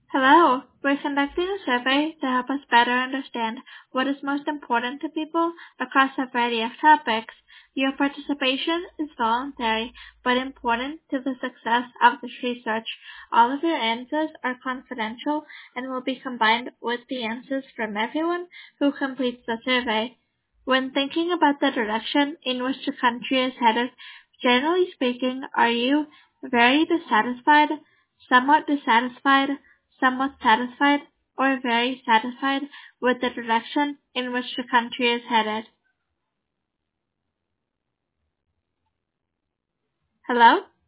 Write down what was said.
Hello, we're conducting a survey to help us better understand what is most important to people across a variety of topics. Your participation is voluntary but important to the success of this research. All of your answers are confidential and will be combined with the answers from everyone who completes the survey. When thinking about the direction in which the country is headed, generally speaking, are you very dissatisfied, somewhat satisfied, or very satisfied with the direction in which the country is headed? Hello?